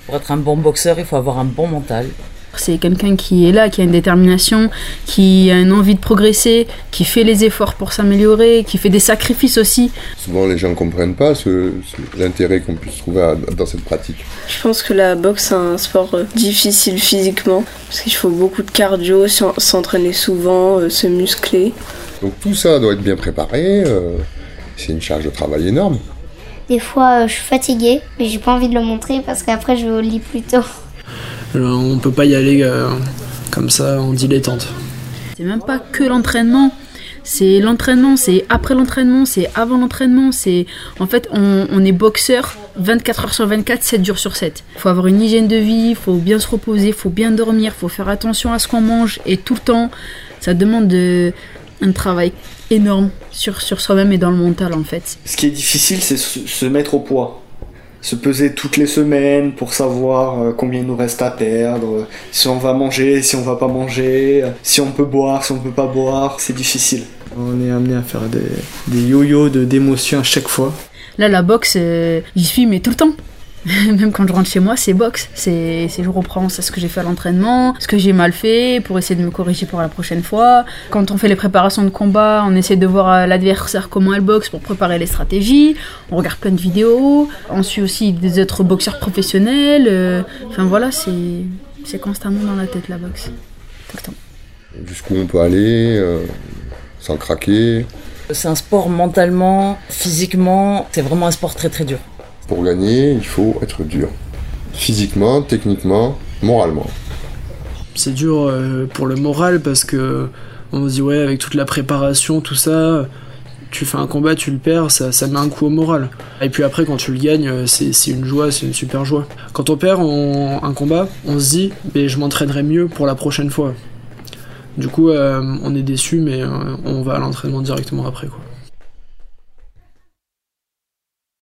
Pour être un bon boxeur, il faut avoir un bon mental. C'est quelqu'un qui est là, qui a une détermination, qui a une envie de progresser, qui fait les efforts pour s'améliorer, qui fait des sacrifices aussi. Souvent les gens ne comprennent pas l'intérêt qu'on puisse trouver dans cette pratique. Je pense que la boxe c'est un sport difficile physiquement, parce qu'il faut beaucoup de cardio, s'entraîner souvent, se muscler. Donc tout ça doit être bien préparé, c'est une charge de travail énorme. Des fois je suis fatiguée, mais j'ai pas envie de le montrer parce qu'après je vais au lit plus tôt. On peut pas y aller comme ça en dilettante. C'est même pas que l'entraînement, c'est après l'entraînement, c'est avant l'entraînement. En fait, on est boxeur 24 heures sur 24, 7 jours sur 7. Il faut avoir une hygiène de vie, il faut bien se reposer, il faut bien dormir, il faut faire attention à ce qu'on mange et tout le temps. Ça demande un travail énorme sur soi-même et dans le mental en fait. Ce qui est difficile, c'est se mettre au poids. Se peser toutes les semaines pour savoir combien il nous reste à perdre, si on va manger, si on va pas manger, si on peut boire, si on peut pas boire, c'est difficile. On est amené à faire des yo-yo d'émotions à chaque fois. Là la boxe, j'y suis mais tout le temps. Même quand je rentre chez moi, c'est boxe. C'est je reprends ce que j'ai fait à l'entraînement, ce que j'ai mal fait pour essayer de me corriger pour la prochaine fois. Quand on fait les préparations de combat, on essaie de voir l'adversaire comment elle boxe pour préparer les stratégies. On regarde plein de vidéos. On suit aussi des autres boxeurs professionnels. Enfin voilà, c'est constamment dans la tête la boxe. Tout le temps. Jusqu'où on peut aller, sans craquer. C'est un sport mentalement, physiquement, c'est vraiment un sport très très dur. Pour gagner, il faut être dur. Physiquement, techniquement, moralement. C'est dur pour le moral parce que on se dit ouais, avec toute la préparation, tout ça, tu fais un combat, tu le perds, ça met un coup au moral. Et puis après quand tu le gagnes, c'est une joie, c'est une super joie. Quand on perd un combat, on se dit mais je m'entraînerai mieux pour la prochaine fois. Du coup on est déçu mais on va à l'entraînement directement après quoi.